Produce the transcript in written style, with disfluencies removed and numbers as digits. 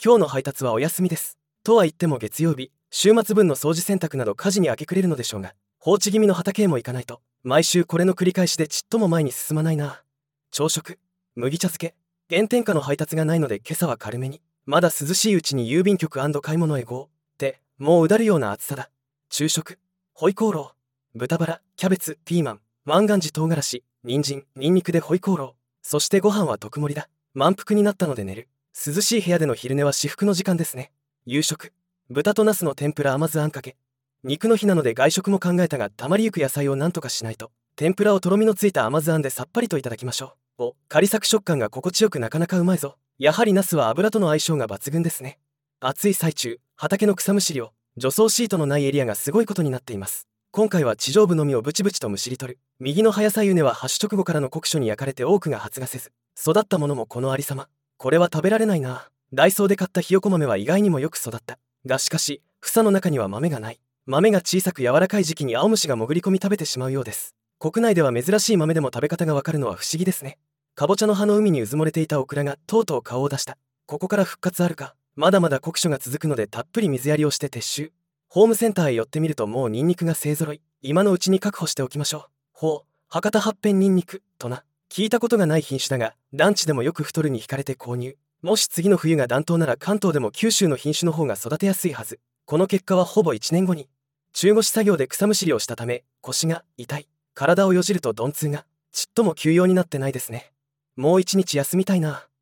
今日の配達はお休みです。とは言っても月曜日、週末分の掃除洗濯など家事に明け暮れるのでしょうが、放置気味の畑へも行かないと、毎週これの繰り返しでちっとも前に進まないな。朝食、麦茶漬け、炎天下の配達がないので今朝は軽めに、まだ涼しいうちに郵便局&買い物へ GO って、もううだるような暑さだ。昼食、ホイコーロー、豚バラ、キャベツ、ピーマン、万願寺唐辛子、人参、ニンニクでホイコーロー。そしてご飯は特盛りだ。満腹になったので寝る。涼しい部屋での昼寝は至福の時間ですね。夕食、豚とナスの天ぷら甘酢あんかけ。肉の日なので外食も考えたが、たまりゆく野菜をなんとかしないと。天ぷらをとろみのついた甘酢あんでさっぱりといただきましょう。仮作食感が心地よくなかなかうまいぞ。やはりナスは油との相性が抜群ですね。暑い最中、畑の草むしりを、除草シートのないエリアがすごいことになっています。今回は地上部のみをブチブチとむしり取る。右の葉野菜畝は発種直後からの酷暑に焼かれて多くが発芽せず、育ったものもこのありさま。これは食べられないな。ダイソーで買ったひよこ豆は意外にもよく育った。がしかし、房の中には豆がない。豆が小さく柔らかい時期に青虫が潜り込み食べてしまうようです。国内では珍しい豆でも食べ方がわかるのは不思議ですね。かぼちゃの葉の海にうずもれていたオクラがとうとう顔を出した。ここから復活あるか。まだまだ酷暑が続くのでたっぷり水やりをして撤収。ホームセンターへ寄ってみるともうニンニクが勢ぞろい。今のうちに確保しておきましょう。博多八片ニンニクとな。聞いたことがない品種だが、ランチでもよく太るに惹かれて購入。もし次の冬が暖冬なら関東でも九州の品種の方が育てやすいはず。この結果はほぼ1年後に。中腰作業で草むしりをしたため腰が痛い。体をよじると鈍痛がちっとも休養になってないですね。もう1日休みたいな。